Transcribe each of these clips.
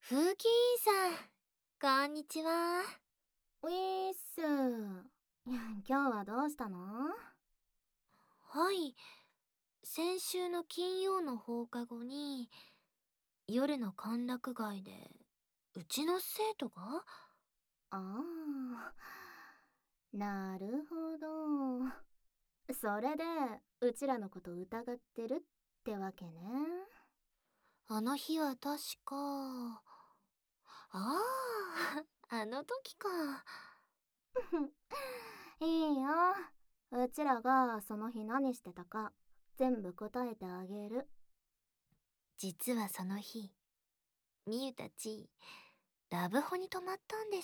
風紀委員さん、こんにちは。 ウィース。今日はどうしたの？ はい、先週の金曜の放課後に、夜の歓楽街で、うちの生徒が。 ああ、なるほど。それで、うちらのこと疑ってるってわけね。 あの日は確か、ああの時か。 いいよ。うちらがその日何してたか、全部答えてあげる。 実はその日、みゆたち、ラブホに泊まったんです。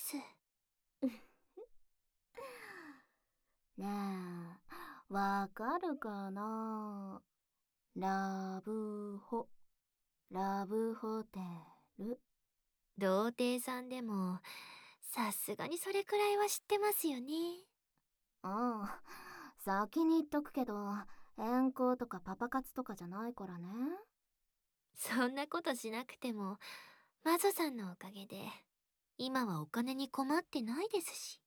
ねえ、わかるかな？ラブホ、ラブホテル。 童貞さんでも、さすがにそれくらいは知ってますよね。 うん、先に言っとくけど、遠行とかパパ活とかじゃないからね。 そんなことしなくても、マゾさんのおかげで、今はお金に困ってないですし。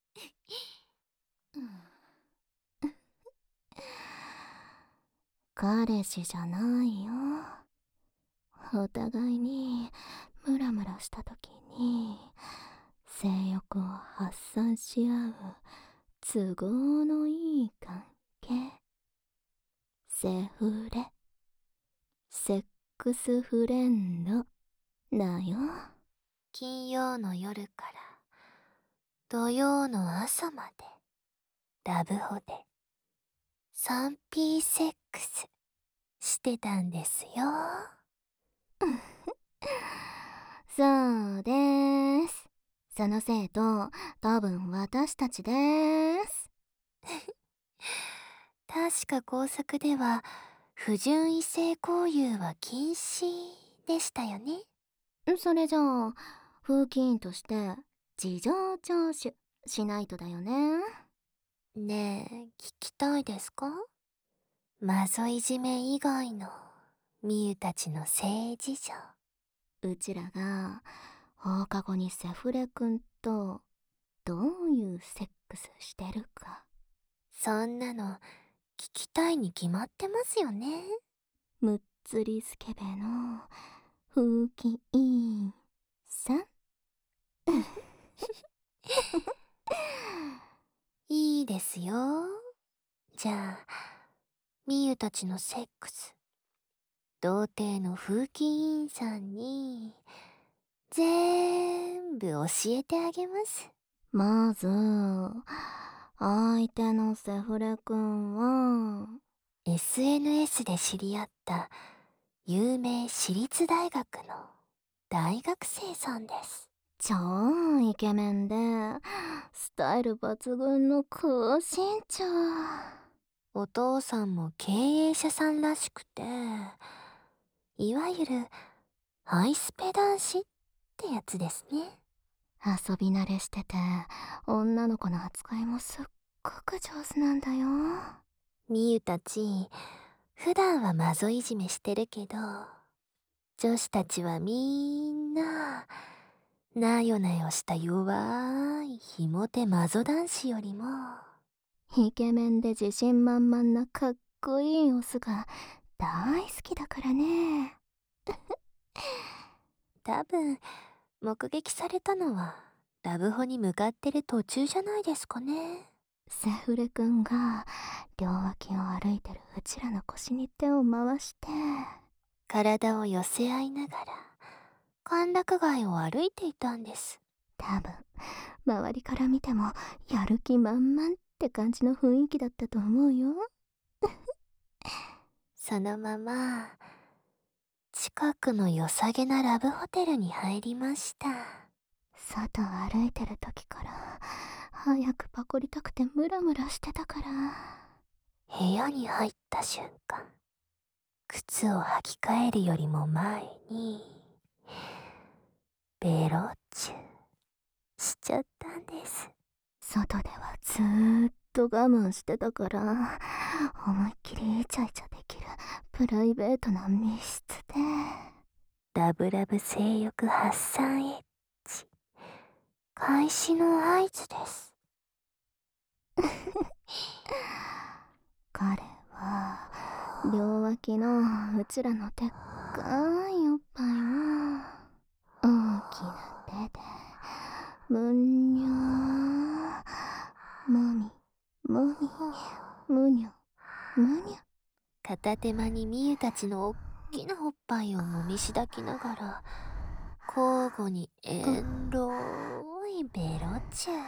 彼氏じゃないよ。お互いにムラムラした時に性欲を発散し合う都合のいい関係。セフレ、セックスフレンドだよ。 金曜の夜から土曜の朝まで、ラブホで 3P セックスしてたんですよ。 そうでーす。その生徒、多分私たちでーす。 確か校則では、不純異性交友は禁止でしたよね。 それじゃあ、風紀委員として事情聴取しないとだよね。 ねえ、聞きたいですか？マゾいじめ以外のみゆたちの性事情。 うちらが放課後にセフレ君とどういうセックスしてるか。 そんなの聞きたいに決まってますよね。 むっつりスケベの風紀委員さん。 いいですよ。じゃあ、みゆたちのセックス、童貞の風紀委員さんに、全部教えてあげます。 まず、相手のセフレ君は、 SNS で知り合った有名私立大学の大学生さんです。 超イケメンで、スタイル抜群の高身長。 お父さんも経営者さんらしくて、いわゆるハイスペ男子ってやつですね。 遊び慣れしてて、女の子の扱いもすっごく上手なんだよ。 みゆたち、普段はマゾいじめしてるけど、女子たちはみんな、なよなよした弱いひも手マゾ男子よりも、 イケメンで自信満々なかっこいいオスが大好きだからね。 多分、目撃されたのは、ラブホに向かってる途中じゃないですかね。 セフレ君が両脇を歩いてるうちらの腰に手を回して、 体を寄せ合いながら、歓楽街を歩いていたんです。 多分周りから見てもやる気満々って感じの雰囲気だったと思うよ。 そのまま、近くの良さげなラブホテルに入りました。 外を歩いてる時から早くパコりたくてムラムラしてたから。 部屋に入った瞬間、靴を履き替えるよりも前に、ベロチュしちゃったんです。 外ではずーっと我慢してたから、思いっきりイチャイチャできるプライベートな密室で。 ラブラブ性欲発散エッチ開始の合図です。 彼は両脇のうちらのでっかいおっぱいを大きな手でむにょーもみもみむにょむにょ。 片手間にみゆたちのおっきなおっぱいをもみしだきながら交互にエンロいベロチュー。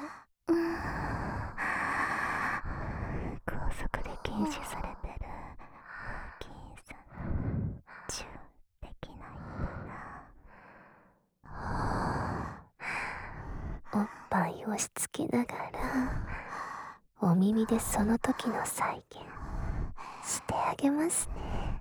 高速で禁止されてる金さんチューできないんだな。 おっぱい押し付けながらお耳でその時の再現してあげますね。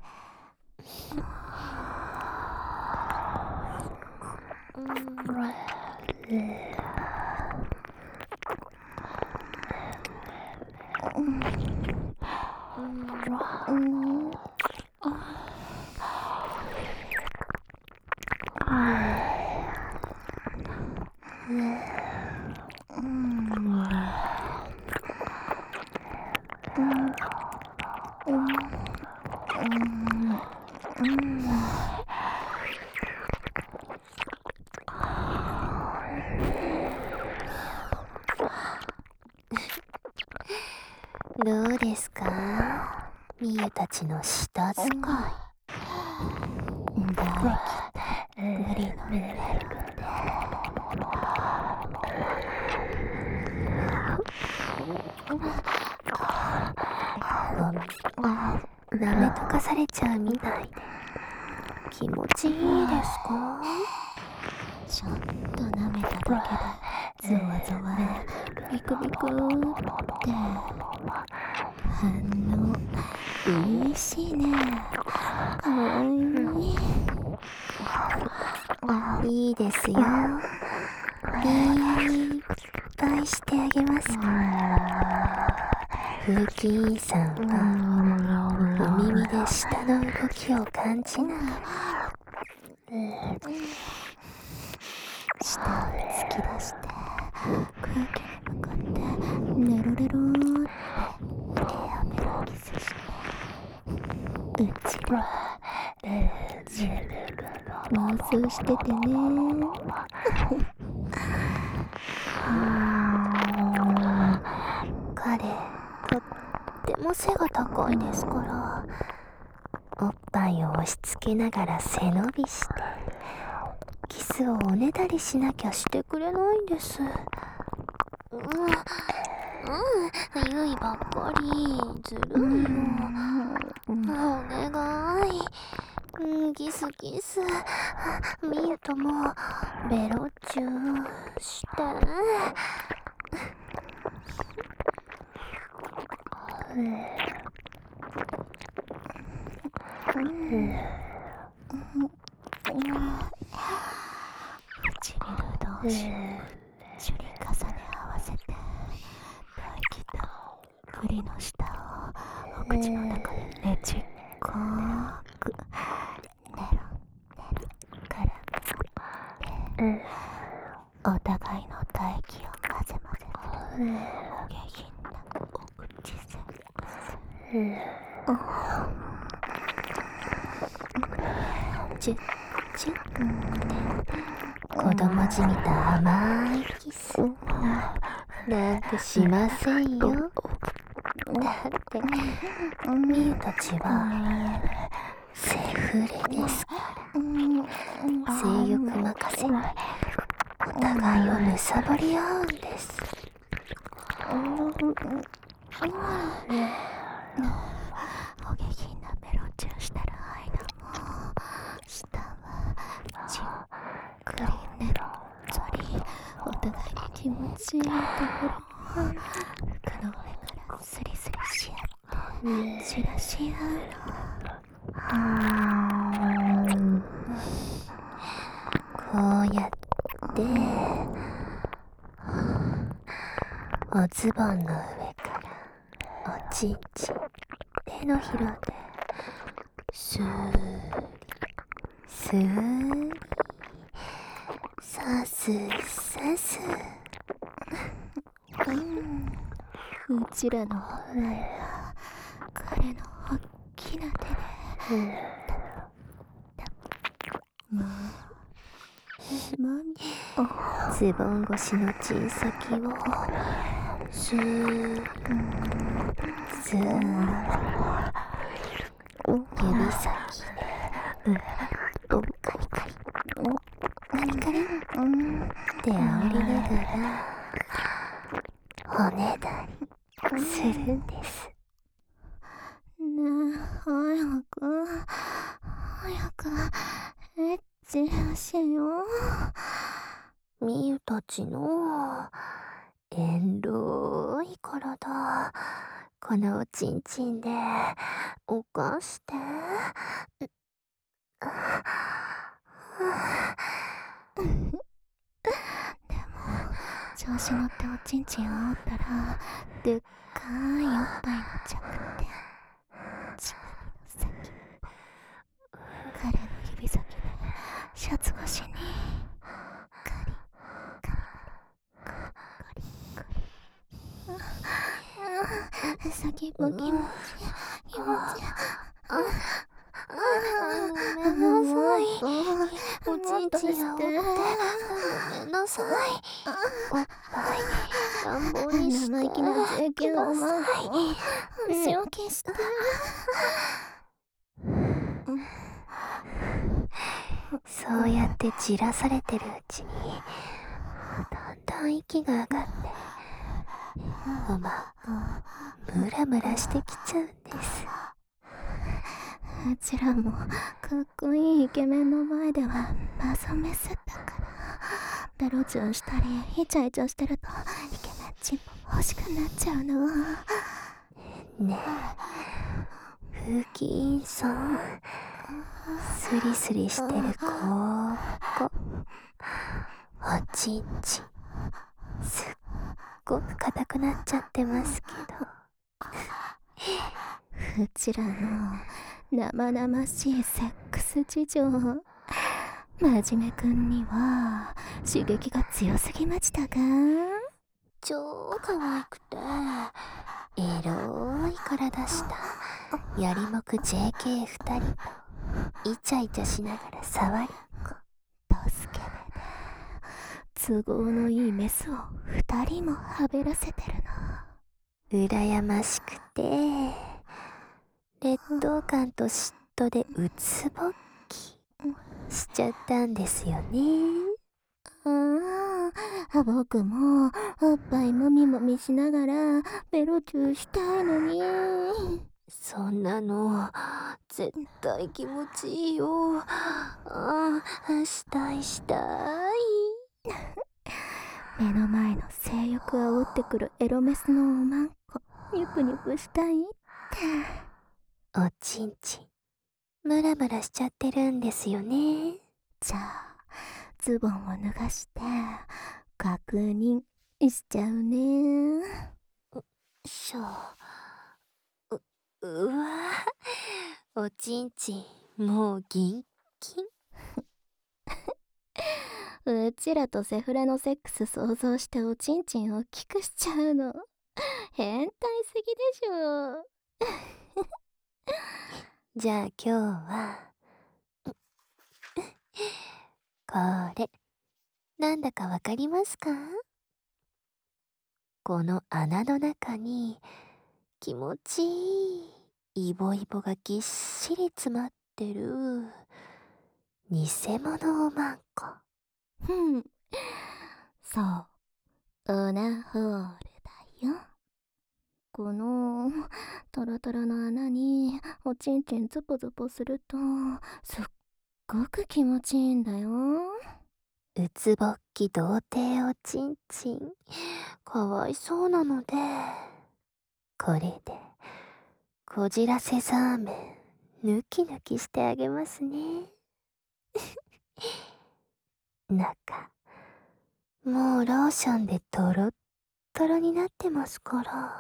どうですか、みゆたちの舌使い。 大気グリのメロなめとかされちゃうみたいで気持ちいいですか？ ちょっと舐めただけでゾワゾワビクビクって反応いいしね。かわいいいですよ。いっぱいしてあげます。風紀委員さんはお耳で舌の動きを感じながら舌を突き出して空気に向かってネロレローって手やめをキスしてうち妄想しててね。 彼とっても背が高いですからおっぱいを押し付けながら背伸びしてキスをおねだりしなきゃしてくれないんです。ゆいばっかりずるいよ。お願い、キスキス。みゆともベロチューして。 唇同士チュリ重ね合わせて大気と栗の下をお口の中でねちっこーくネロネロからお互いの唾液を混ぜ混ぜお下品なお口セックス。 チュッチュッ子供じみた甘いキスなんてしませんよ。だってみゆたちはセフレですから。性欲任せにお互いをむさぼり合うんです。 お下品なベロチューしてる間も舌はじっくりねっとりお互いに気持ちいいところを服の上からスリスリし合って散らし合うの。 こうやっておズボンの上からおちんちん手のひらでスーリスふーりさすさす。 うちらの本来は彼の大きな手でもうマミズボン越しのチン先をスースー指先でカリカリカリカリって煽りながら骨だりするんです。 ねえ、早くエッチしよう。 みゆたちの遠慮い体、このおちんちんでおかして。 調子乗っておちんちんを折ったらでっかいおっぱいの着点、乳首の先っぽ、彼の指先でシャツ越しにカリカリカリカリ先っぽ気持ちいい気持ちいい。 ごめんなさい。おちんちんを折ってごめんなさい。おっぱい乱暴にして生意気な JK のマンコ足を消して。 そうやってじらされてるうちにだんだん息が上がってうまくムラムラしてきちゃうんです。 うちらもかっこいいイケメンの前ではマゾメスだからベロチュンしたりイチャイチャしてるとイケメンチンポ欲しくなっちゃうの。 ねえ風紀委員さん、スリスリしてるここおちんちんすっごく硬くなっちゃってますけどうちらの生々しいセックス事情、真面目くんには刺激が強すぎましたが、 超可愛くてエロい体したやりもく JK2 人とイチャイチャしながら触りっこドスケベで都合のいいメスを2人もはべらせてるの。 羨ましくて劣等感と嫉妬でうつぼっきしちゃったんですよね。 僕もおっぱいもみもみしながらベロチューしたいのに。 そんなの絶対気持ちいいよ。したいしたい。 目の前の性欲煽ってくるエロメスのおまんこニュプニュプしたいって。 おちんちんムラムラしちゃってるんですよね。 じゃあズボンを脱がして確認しちゃうね。 うわおちんちんもうギンギン。 うちらとセフレのセックス想像しておちんちん大きくしちゃうの変態すぎでしょ。 じゃあ今日はこれなんだかわかりますか？この穴の中に気持ちいいイボイボがぎっしり詰まってる偽物おまんこ。 そう、オナホールだよ。このトロトロの穴におちんちんズポズポするとすっごく気持ちいいんだよ。 うつぼっき童貞おちんちんかわいそうなのでこれでこじらせザーメンヌキヌキしてあげますね。中もうローションでトロットロになってますから。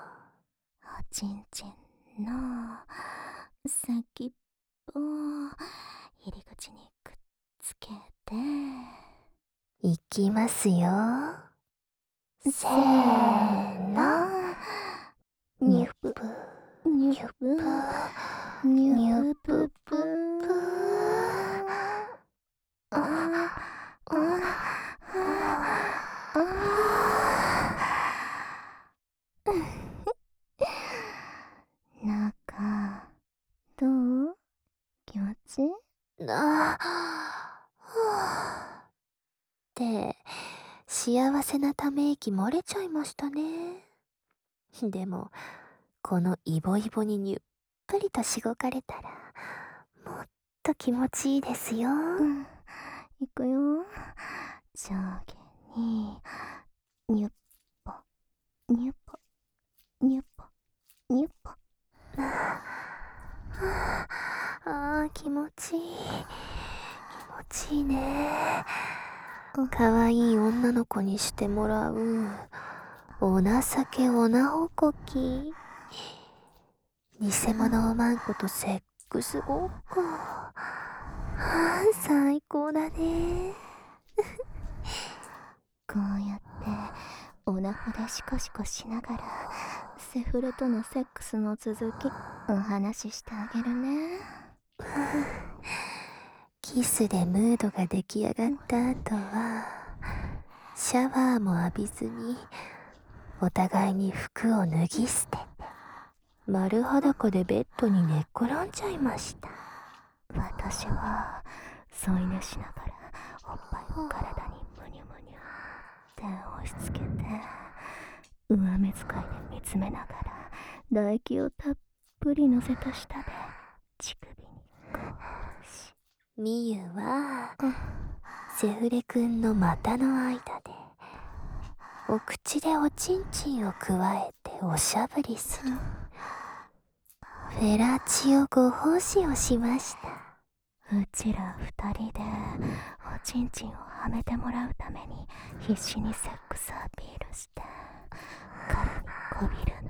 おちんちんの先っぽ入り口にくっつけて、 いきますよ。 せーの。 にゅっぷにゅっぷにゅっぷぷ。中、どう？気持ちいい？ って幸せなため息漏れちゃいましたね。でもこのイボイボににゅっぷりとしごかれたらもっと気持ちいいですよ。 いくよ。上下ににゅっぽにゅっぽにゅっぽにゅっぽ。 気持ちいい。気持ちいいね。かわいい女の子にしてもらうお情けおなほこき。偽物おまんことセックスごっこ。最高だね。 こうやってオナホでシコシコしながらセフレとのセックスの続きお話ししてあげるね。 キスでムードが出来上がった後はシャワーも浴びずにお互いに服を脱ぎ捨てて丸裸でベッドに寝っ転んじゃいました。 私は添い寝しながらおっぱいを体にムニュムニュって押し付けて上目遣いで見つめながら唾液をたっぷり乗せた舌で乳首にゴーし、 みゆはセフレくんの股の間でお口でおちんちんをくわえておしゃぶりするフェラチオご奉仕をしました。 うちら二人でおちんちんをはめてもらうために必死にセックスアピールして彼にこびるの。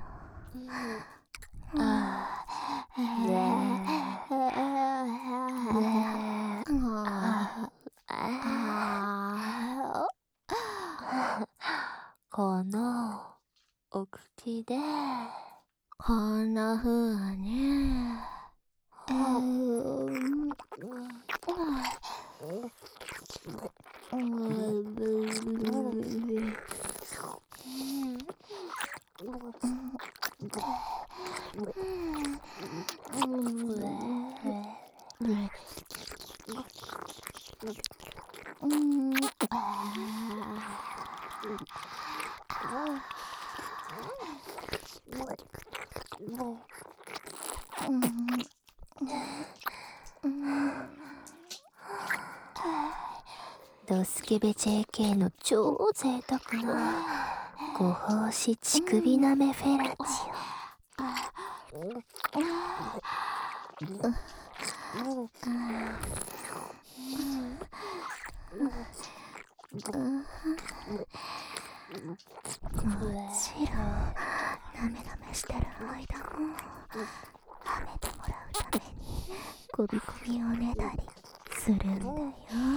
このお口でこんな風にドスケベ JK の超贅沢なご奉仕乳首なめフェラチもちろんなめなめしてる間もはめてもらうためにこびこびをねだりするんだよ。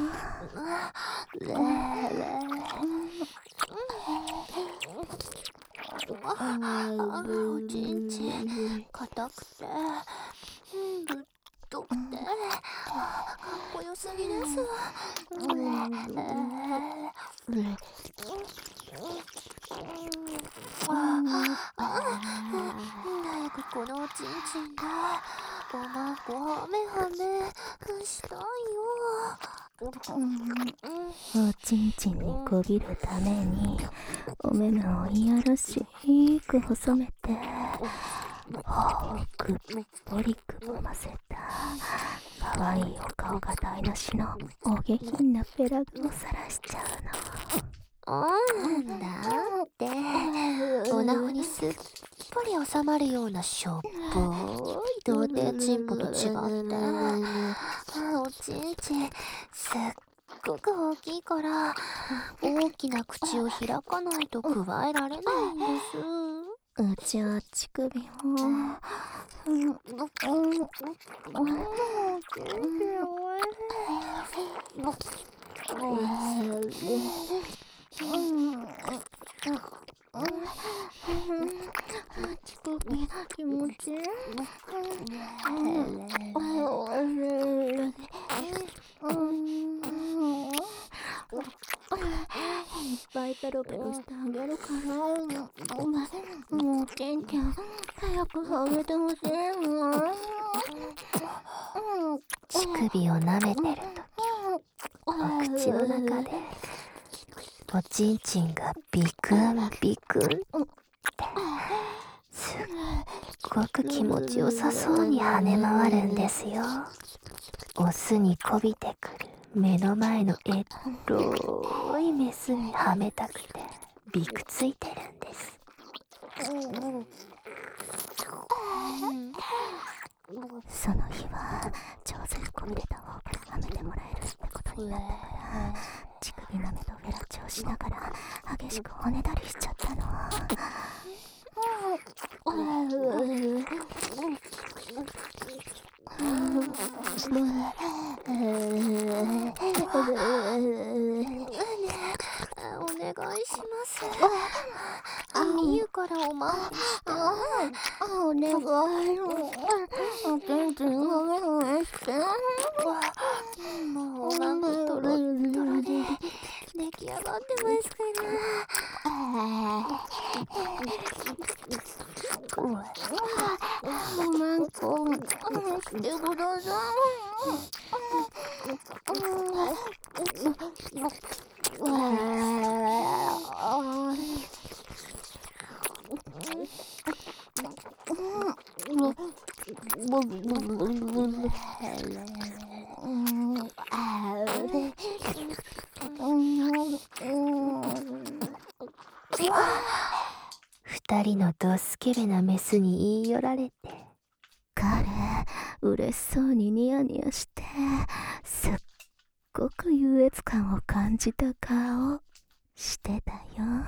おちんちん硬くてぶっとくてかっこよすぎです。早くこのおちんちんでおまんこはめはめしたいよ。 おちんちんにこびるためにお目目をいやらしく細めて頬をくっぽりくぼませたかわいいお顔が台無しのお下品なペラグをさらしちゃうの。 だっておなほにすっぽり収まるようなしょっぽい童貞チンポと違っておちんちんすっごく大きいから大きな口を開かないとくわえられないんです。 うちは乳首も乳首気持ちいい。いっぱいペロペロしてあげるから、もうちんちん早くあげてほしいな。 乳首を舐めてるとき、お口の中でおちんちんがビクンビクンってすっごく気持ちよさそうに跳ね回るんですよ。オスにこびてくる目の前のエロいメスにはめたくてびくついてるんです。 その日は上手にこびれた方がはめてもらえるってことになったから、乳首舐めとフェラチオしながら激しくおねだりしちゃったの。 お願いします。みゆからおまわりして。 お願い。おちんちんごめんごめんして。 もうおまんことろっとろで出来上がってますから。 おまんこしてくださ二人のドスケベなメスに言い寄られて、 彼嬉しそうにニヤニヤしてすっごく優越感を感じた顔してたよ。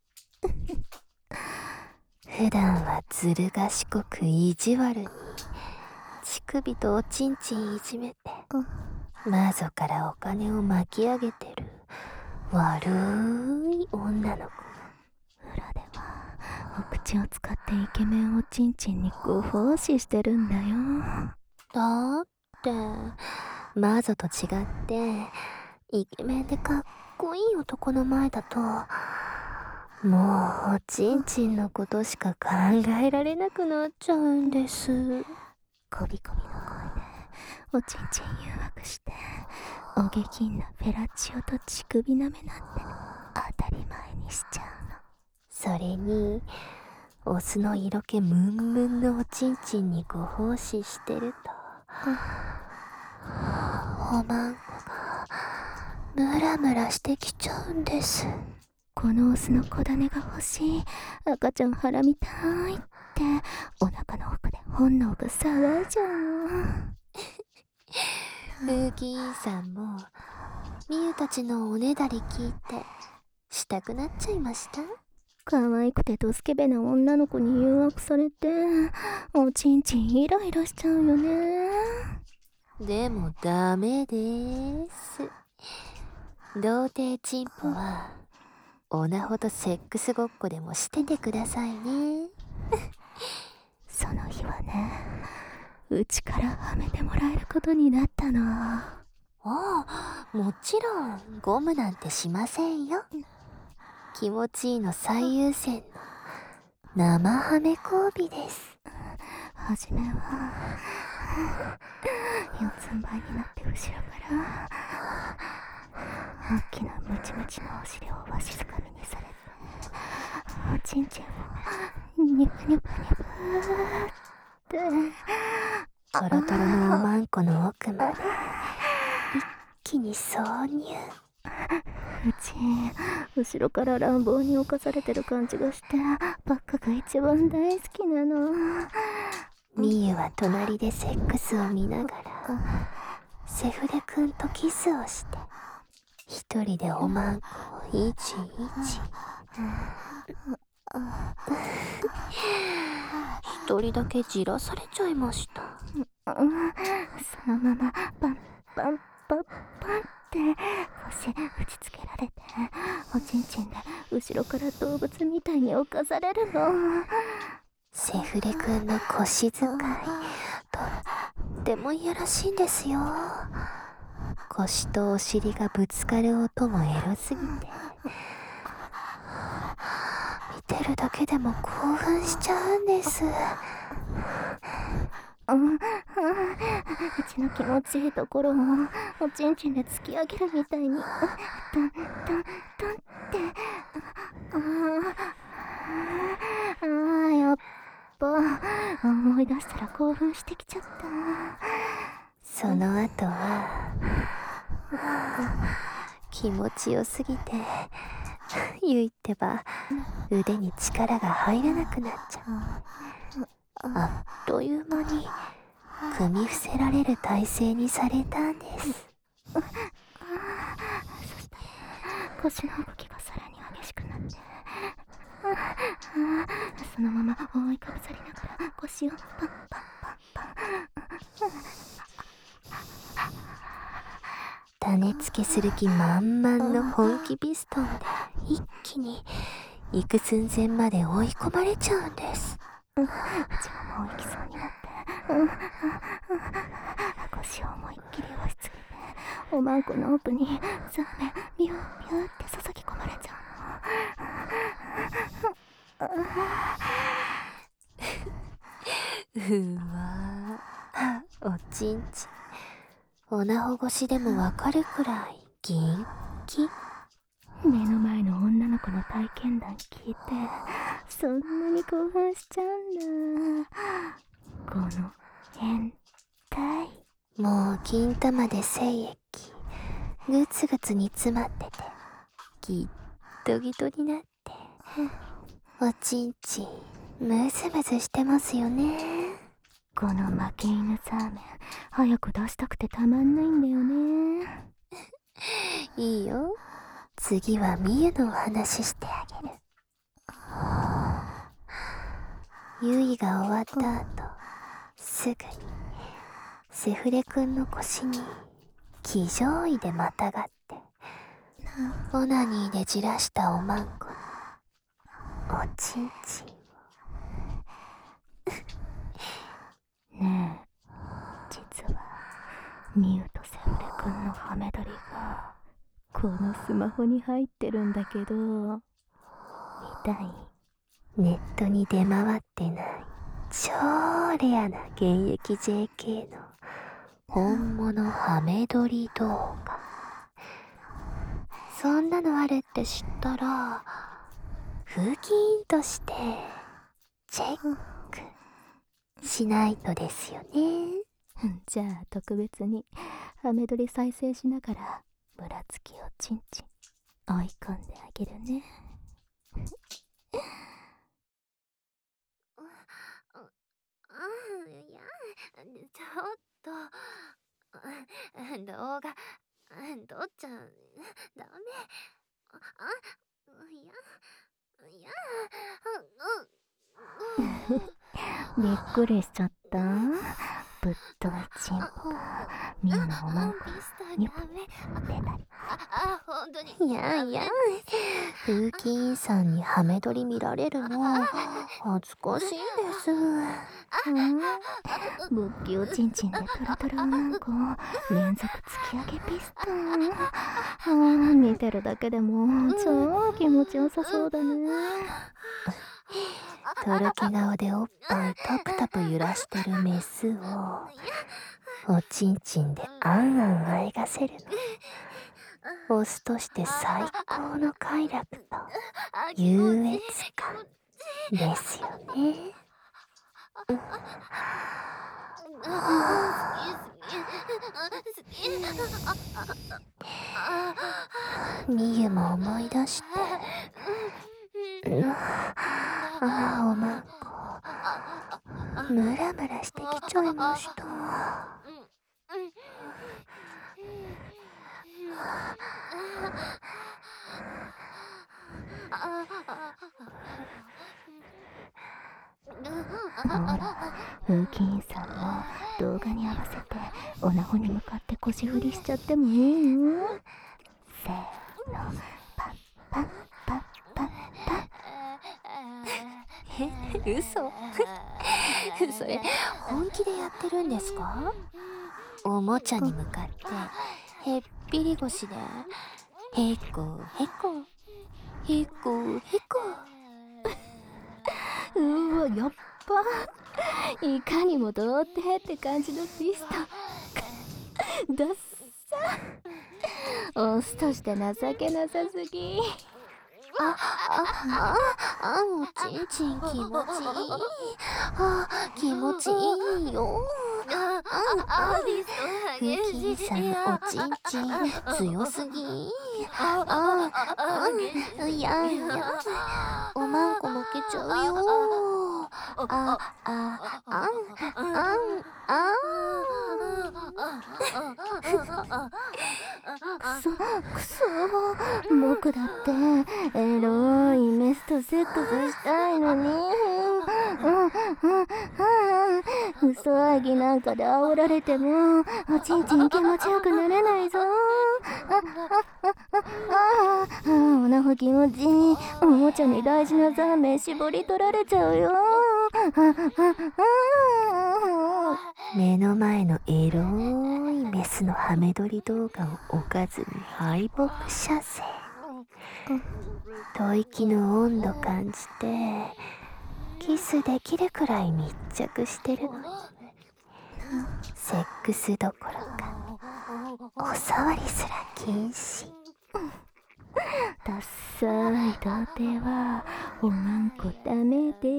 普段はずる賢く意地悪に乳首とおちんちんいじめてマゾからお金を巻き上げてる悪い女の子。 裏ではお口を使ってイケメンおちんちんにご奉仕してるんだよ。 だってマゾと違ってイケメンでかっこいい男の前だともうおちんちんのことしか考えられなくなっちゃうんです。 こびこびの声でおちんちん誘惑してお下品なフェラチオと乳首舐めなんて当たり前にしちゃうの。 それにオスの色気ムンムンのおちんちんにご奉仕してると、おまんこがムラムラしてきちゃうんです。 このオスの子種が欲しい、赤ちゃん腹みたいってお腹の奥で本能が騒いじゃうの。 ブーギーさんもみゆたちのおねだり聞いてしたくなっちゃいました。 可愛くてドスケベな女の子に誘惑されておちんちんイライラしちゃうよね。 でもダメです。童貞チンポはオナほどセックスごっこでもしててくださいね。 その日はね、うちからはめてもらえることになったの。 ああ、もちろんゴムなんてしませんよ。気持ちいいの最優先の生はめ交尾です。 はじめは四つん這いになって後ろから大きなムチムチのお尻をわしづかみにされておちんちんをニャプニャプニャプってトロトロのおまんこの奥まで一気に挿入。 うち後ろから乱暴に侵されてる感じがしてばっかが一番大好きなの。 みゆは隣でセックスを見ながらセフレくんとキスをして一人でおまんこをいちいち。一人だけじらされちゃいました。 そのままパンパンパッパンって腰打ちつけられて、おちんちんで後ろから動物みたいに侵されるの。 セフレくんの腰使い、とってもいやらしいんですよ。腰とお尻がぶつかる音もエロすぎて、見てるだけでも興奮しちゃうんです。 うちの気持ちいいところをおちんちんで突き上げるみたいにトントントンってやっぱ思い出したら興奮してきちゃった。 その後は気持ちよすぎて、言ってば腕に力が入らなくなっちゃう。あっという間に組み伏せられる体勢にされたんです。 そしたら腰の動きがさらに激しくなって、そのまま覆いかぶさりながら腰をパンパンパンパン。 種付けする気満々の本気ピストンで一気に行く寸前まで追い込まれちゃうんです。 うちももう行きそうになって、腰を思いっきり押し付けて、おまんこの奥にザーメンビュービューって注ぎ込まれちゃうわー、おちんちんおなほ越しでもわかるくらいギンギン。 目の前の女の子の体験談聞いて、そんなに興奮しちゃうんだ。この変態。 もう金玉で精液グツグツ煮詰まってて、ギットギトになって、おちんちんムズムズしてますよね。 この負け犬ザーメン早く出したくてたまんないんだよね。 いいよ、次はみゆのお話してあげる。ゆいが終わった後、すぐにセフレくんの腰に騎乗位でまたがって、オナニーでじらしたおまんこにおちんちんをねえ、実はミユとセフレくんのハメ撮りがこのスマホに入ってるんだけど、見たい？ ネットに出回ってない超レアな現役 JK の本物ハメ撮り動画。そんなのあるって知ったら風紀委員としてチェックしないとですよね。 じゃあ特別にハメ撮り再生しながらムラつきをチンチン追い込んであげるね。 いや、ちょっと動画撮っちゃダメ。いやびっくりしちゃった。ぶっといチンポがミユのおまんこにニョッ出たり。 ほんとに。いやいや、風紀委員さんにハメ撮り見られるの恥ずかしいです。 ぶっきおちんちんでトロトロおまんこを連続突き上げピストン。見てるだけでも超気持ちよさそうだね。 とろけ顔でおっぱいタプタプ揺らしてるメスをおちんちんであんあんあえがせるの、オスとして最高の快楽と優越感ですよね。みゆも思い出して、おまんこムラムラしてきちゃいました。 ほら、風紀委員さんも動画に合わせておなほに向かって腰振りしちゃってもいいよ。せーの、パッパッパッパッパッ。 嘘それ本気でやってるんですか？おもちゃに向かってへっぴり腰でへこへこへこへこ。 うわ、やっば。いかにも童貞って感じのピストン。ダッサ。オスとして情けなさすぎ。 おちんちん気持ちいい。気持ちいいよ。ふきさんおちんちん強すぎ。いやおまんこ負けちゃうよ。 くそ僕だってエロいメスとセックスしたいのに。嘘あぎなんかで煽られてもおちんちん気持ちよくなれないぞ。おなほ気持ちいい。おもちゃに大事なザーメン絞り取られちゃうよ。 目の前のエロいメスのハメ撮り動画を置かずに敗北射精。吐息の温度感じてキスできるくらい密着してるのにセックスどころかお触りすら禁止。 ダッサい童貞はおまんこダメです。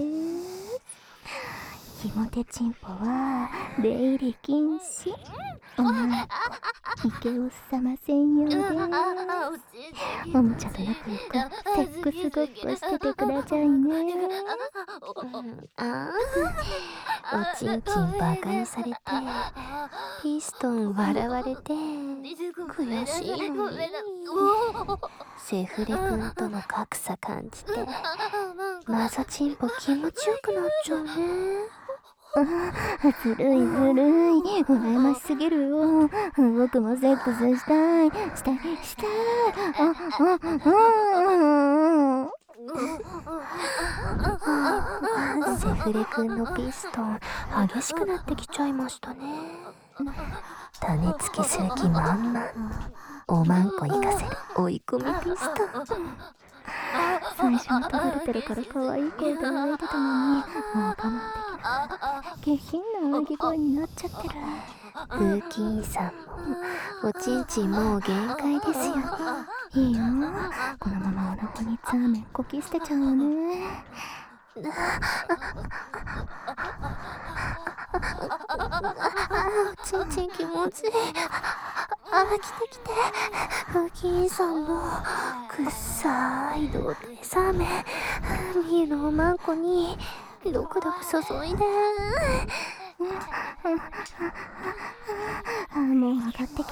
ひもてちんぽは出入り禁止。おまんこ池をすさませんようで。おもちゃと仲良くセックスごっこしててくださいね。 おちんちんバカにされてピストン笑われて悔しいのにセフレくんとの格差感じてマザチンポ気持ちよくなっちゃうね。 ずるい羨ましすぎるよ。僕もセックスしたい。 セフレくんのピストン激しくなってきちゃいましたね。種付けする気満々。おまんこ行かせる追い込みピストン。 最初は尖れてるから可愛い声で泣いてたのに、もう我慢できない下品な喘ぎ声になっちゃってる。 ブーキンさんもおちんちんもう限界ですよね。 いいよ、このままおなほにザーメンこき捨てちゃうわね。 おちんちん気持ちいい。来てブーキンさんもくっさい童貞ザーメンミーのおまんこにドクドク注いで。 もう上がってきて。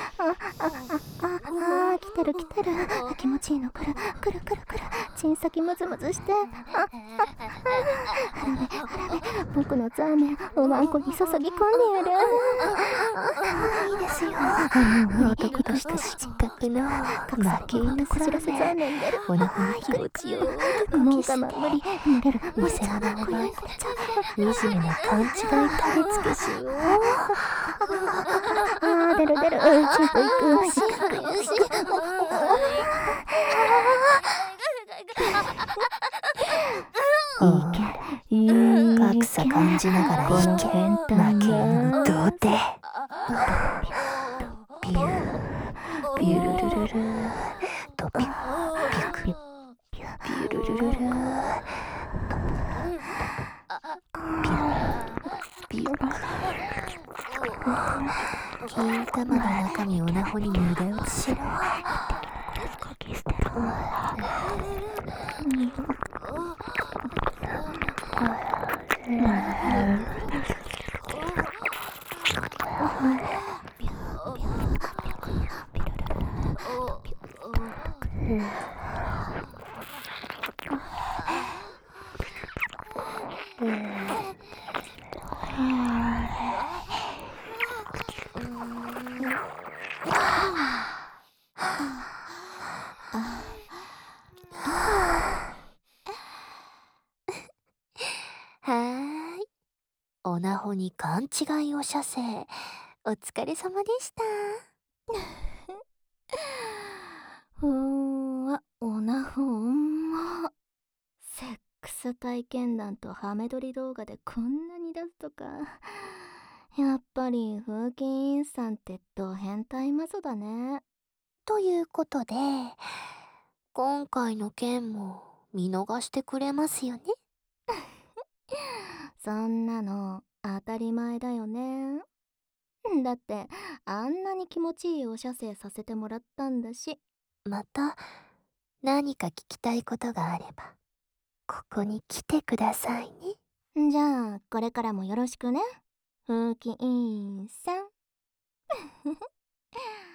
来てる。気持ちいいの来る。チン先ムズムズして。僕のザーメンおまんこに注ぎ込んでやる。 いいですよ。男とした失格の負け犬こじらせザーメン出る。 おなほに気持ちよくもう我こきして慢無理。濡れる。 偽物のおまんこ惨めな勘違い種付けしよう。 出る。チンポ行く。いい格差感じながら生き負け犬童貞。ピューピュルルルルとピュピュピュルルルルピュ金玉の中身おなほに無駄打ちしろ。 ホに勘違いお射精。お疲れ様でした。 オナホんま。セックス体験談とハメ撮り動画でこんなに出すとか。やっぱり風紀委員さんってド変態マゾだね。 ということで、今回の件も見逃してくれますよね。 そんなの当たり前だよね。だってあんなに気持ちいいお射精させてもらったんだし。 また何か聞きたいことがあればここに来てくださいね。 じゃあこれからもよろしくね、風紀委員さん。